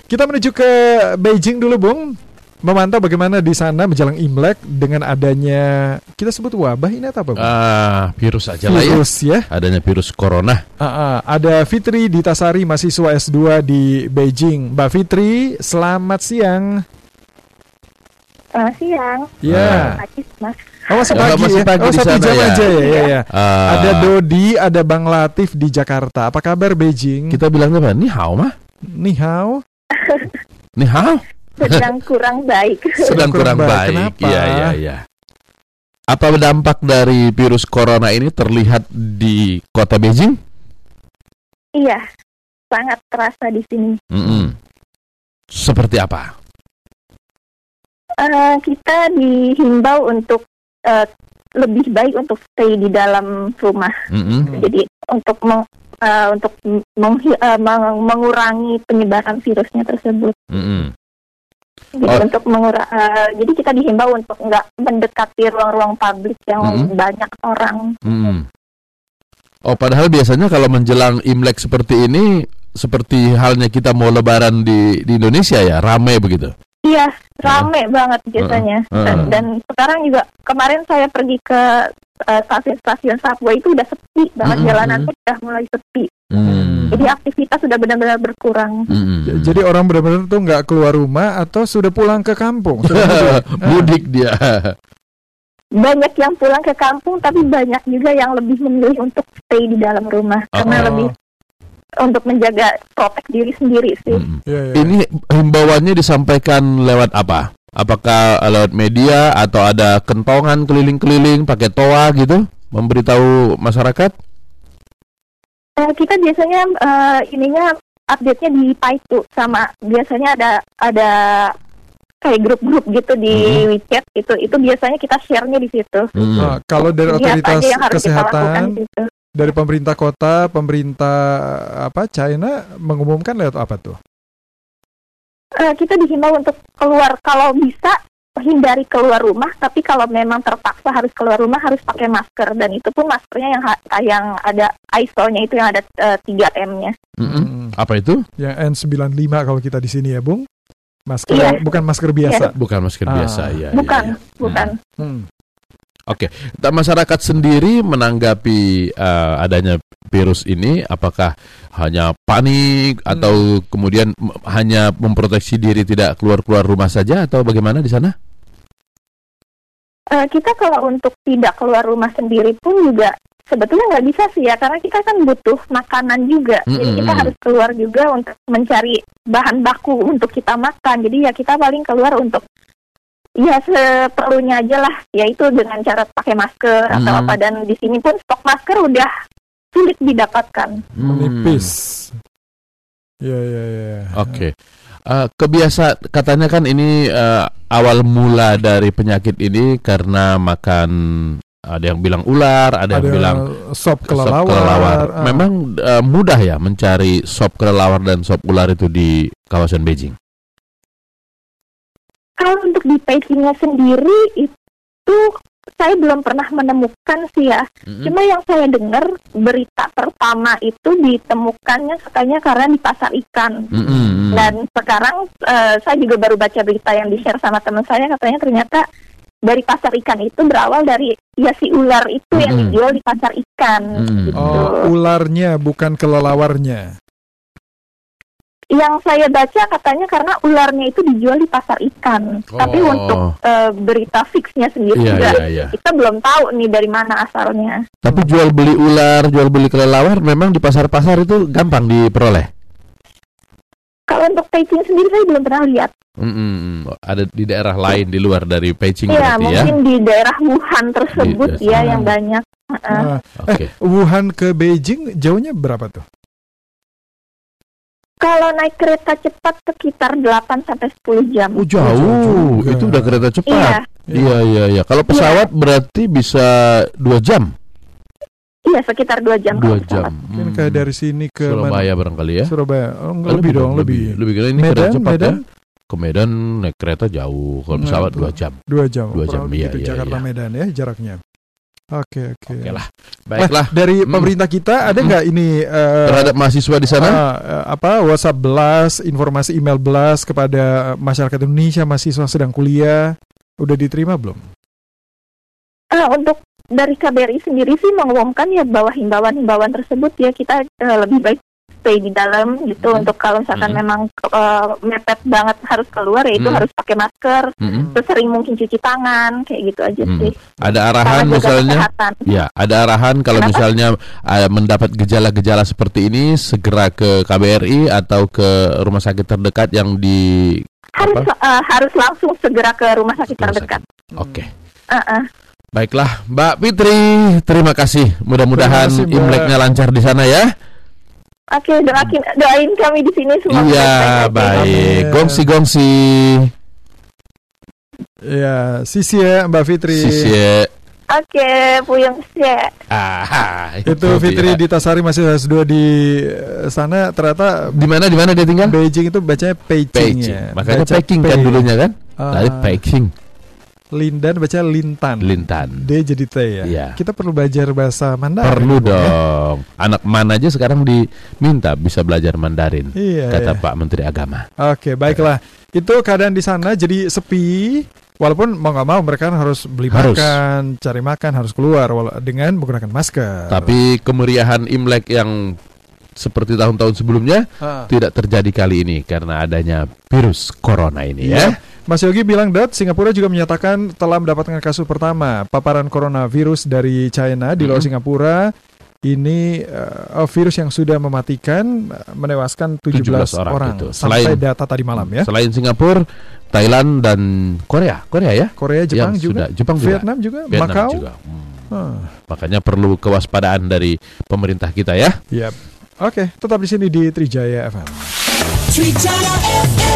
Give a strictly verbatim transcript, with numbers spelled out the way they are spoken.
Kita menuju ke Beijing dulu, Bung. Memantau bagaimana di sana menjelang Imlek dengan adanya, kita sebut wabah ini atau apa, Bung? Ah, virus aja lah ya. Virus ya. Adanya virus corona. Uh, uh, ada Fitri di Tasari, mahasiswa S dua di Beijing. Mbak Fitri, selamat siang. Selamat siang. Ya. Pagi, Mas. Oh, masih Oh, pagi masih ya? pagi Oh, di satu sana jam ya? aja ya. ya, ya. Ah, Ada Dodi, ada Bang Latif di Jakarta. Apa kabar Beijing? Kita bilang apa? Ni hao mah? Ni hao. Ni hao? Sedang kurang baik. Sedang kurang, kurang baik. baik. Kenapa? Iya, iya, iya. Apa dampak dari virus corona ini terlihat di kota Beijing? Iya, sangat terasa di sini. Mm-mm. Seperti apa? Eh, kita dihimbau untuk eh, lebih baik untuk stay di dalam rumah. Mm-mm. Jadi untuk meng, eh, untuk menghi- eh, meng- mengurangi penyebaran virusnya tersebut. Mm-mm. Jadi Oh. untuk mengura- eh, jadi kita dihimbau untuk nggak mendekati ruang-ruang publik yang Mm-mm. banyak orang. Mm-mm. Oh, padahal biasanya kalau menjelang Imlek seperti ini, seperti halnya kita mau lebaran di, di Indonesia ya, ramai begitu. Iya, rame banget biasanya. Uh, uh. Dan, dan sekarang juga kemarin saya pergi ke uh, stasiun-stasiun subway itu udah sepi banget, Mm-mm. jalanan tuh udah mulai sepi. Mm. Jadi aktivitas sudah benar-benar berkurang. Mm-mm. J- Jadi orang benar-benar tuh nggak keluar rumah atau sudah pulang ke kampung. Sudah mudik. mudik dia. Banyak yang pulang ke kampung, tapi banyak juga yang lebih memilih untuk stay di dalam rumah karena Oh. lebih untuk menjaga protek diri sendiri sih. Mm. Ya, ya. Ini himbauannya disampaikan lewat apa? Apakah lewat media atau ada kentongan keliling-keliling pakai toa gitu memberitahu masyarakat? Eh, kita biasanya eh, ininya update-nya di Paitu, sama biasanya ada ada kayak grup-grup gitu di Mhm. WeChat itu itu biasanya kita share-nya di situ. Mm. Ah, kalau dari Jadi apa otoritas aja yang harus kita lakukan kesehatan, di situ. dari pemerintah kota, pemerintah apa China mengumumkan lewat apa tuh? Eh, kita dihimbau untuk keluar kalau bisa hindari keluar rumah, tapi kalau memang terpaksa harus keluar rumah harus pakai masker, dan itu pun maskernya yang ha- yang ada I S O-nya itu yang ada eh, tiga M-nya. Mm-mm. Hmm. Apa itu? Yang N sembilan puluh lima kalau kita di sini ya, Bung. Masker Iya. bukan masker biasa. Bukan masker Ah. biasa ya. Bukan, ya, ya. bukan. Hmm. Dan masyarakat sendiri menanggapi uh, adanya virus ini, apakah hanya panik atau kemudian m- hanya memproteksi diri tidak keluar-keluar rumah saja atau bagaimana di sana? Eh, kita kalau untuk tidak keluar rumah sendiri pun juga sebetulnya nggak bisa sih ya, karena kita kan butuh makanan juga. Jadi Mm-mm. kita harus keluar juga untuk mencari bahan baku untuk kita makan. Jadi ya kita paling keluar untuk ya seperlunya aja lah, yaitu dengan cara pakai masker atau Mm. apa. Dan di sini pun stok masker udah sulit didapatkan. Menipis. Ya, ya, ya. Oke. Uh, kebiasa katanya kan ini uh, awal mula dari penyakit ini karena makan, ada yang bilang ular, ada, yang Ada bilang sop sop kelelawar. kelelawar. Ah. Memang uh, mudah ya mencari sop kelelawar dan sop ular itu di kawasan Beijing. Kalau untuk di Beijingnya sendiri itu saya belum pernah menemukan sih ya. Mm-mm. Cuma yang saya dengar berita pertama itu ditemukannya katanya karena di pasar ikan. Mm-mm. Dan sekarang eh, saya juga baru baca berita yang di-share sama teman saya, katanya ternyata dari pasar ikan itu berawal dari ya si ular itu yang Mm-mm. dijual di pasar ikan. Mm. Gitu. Oh, ularnya bukan kelelawarnya. Yang saya baca katanya karena ularnya itu dijual di pasar ikan. Oh. Tapi untuk eh, berita fixnya sendiri Iya, juga iya, iya. kita belum tahu nih dari mana asalnya. Tapi jual beli ular, jual beli kelelawar memang di pasar-pasar itu gampang diperoleh. Kalau untuk Beijing sendiri saya belum pernah lihat. Mm-mm. Ada di daerah lain di luar dari Beijing Iya, berarti ya. mungkin di daerah Wuhan tersebut Di- ya Hmm. yang banyak. Heeh. Ah, Oke. eh, Wuhan ke Beijing jauhnya berapa tuh? Kalau naik kereta cepat sekitar delapan sampai sepuluh jam. Oh, jauh. Jauh juga. Itu udah kereta Iya, cepat. Iya, iya, iya. Kalau pesawat berarti bisa dua jam. iya sekitar dua jam. Dua kalau jam. pesawat. Mungkin Hmm. kayak dari sini ke Surabaya mana? barangkali ya. Surabaya. Oh, Oh, lebih, dong, lebih. Lebih kira ini Medan, kereta cepat Medan? ya. Ke Medan naik kereta jauh. Kalau Nah, pesawat tuh. dua jam. Dua jam. Dua jam, kurang iya, begitu, iya, Jakarta iya. Medan ya jaraknya. Oke, oke. Oke lah. Nah, Baiklah. dari Hmm. pemerintah kita ada nggak ini eh, Terhadap mahasiswa di sana? ah, eh, apa WhatsApp blast, informasi email blast kepada masyarakat Indonesia mahasiswa sedang kuliah udah diterima belum? Eh, untuk dari K B R I sendiri sih mengumumkan ya bahwa himbauan-himbauan tersebut ya kita eh, lebih baik stay di dalam gitu. Hmm. Untuk kalau misalkan Hmm. memang eh, mepet banget harus keluar ya itu Hmm. harus pakai masker, Mm-mm. terus sering mungkin cuci tangan kayak gitu aja Hmm. sih. Ada Sama arahan jaga misalnya? kesehatan. Ya, ada arahan kalau Kenapa? misalnya uh, mendapat gejala-gejala seperti ini segera ke K B R I atau ke rumah sakit terdekat yang di Harus eh, harus langsung segera ke rumah sakit rumah terdekat. sakit. Oke. Uh-uh. Baiklah, Mbak Fitri, terima kasih. Mudah-mudahan Terima kasih, Mbak. Imleknya lancar di sana ya. Oke, doain doain kami di sini semua. Iya, baik-baik aja. baik. Amin. Gongsi-gongsi. Ya, sisi ya Mbak Fitri. Sisi. Oke, Puyeng ya. Ah, Itu Fitri dia. di Tasari masih S dua di eh, sana ternyata Di mana di mana dia tinggal? Beijing itu bacanya Beijing, Beijing. ya. Makanya Baca packing P. kan dulunya kan? Ah. Tadi packing. Lindan baca Lintan. Lintan. D jadi T ya. Iya. Kita perlu belajar bahasa Mandarin. Perlu Bu, ya. dong. Anak mana aja sekarang diminta bisa belajar Mandarin. Iya. Kata iya. Pak Menteri Agama. Oke, baiklah. Itu keadaan di sana jadi sepi. Walaupun mau nggak mau mereka kan harus beli Harus. makan, cari makan, harus keluar wala- dengan menggunakan masker. Tapi kemeriahan Imlek yang seperti tahun-tahun sebelumnya Ah. tidak terjadi kali ini karena adanya virus corona ini Iya. ya. Mas Yogi bilang, Dot, Singapura juga menyatakan telah mendapatkan kasus pertama paparan coronavirus dari China di luar Mhm. Singapura. Ini uh, virus yang sudah mematikan, uh, menewaskan tujuh belas, tujuh belas orang orang, itu. sampai Selain- data tadi malam ya. Selain Singapura, Thailand dan Korea, Korea ya. Korea, Jepang Yang juga, sudah- Jepang juga. Vietnam juga, Vietnam Macau. juga. Hmm. Ah, Makanya perlu kewaspadaan dari pemerintah kita ya. yap. Oke, tetap di sini di Trijaya F M. Trijaya F M.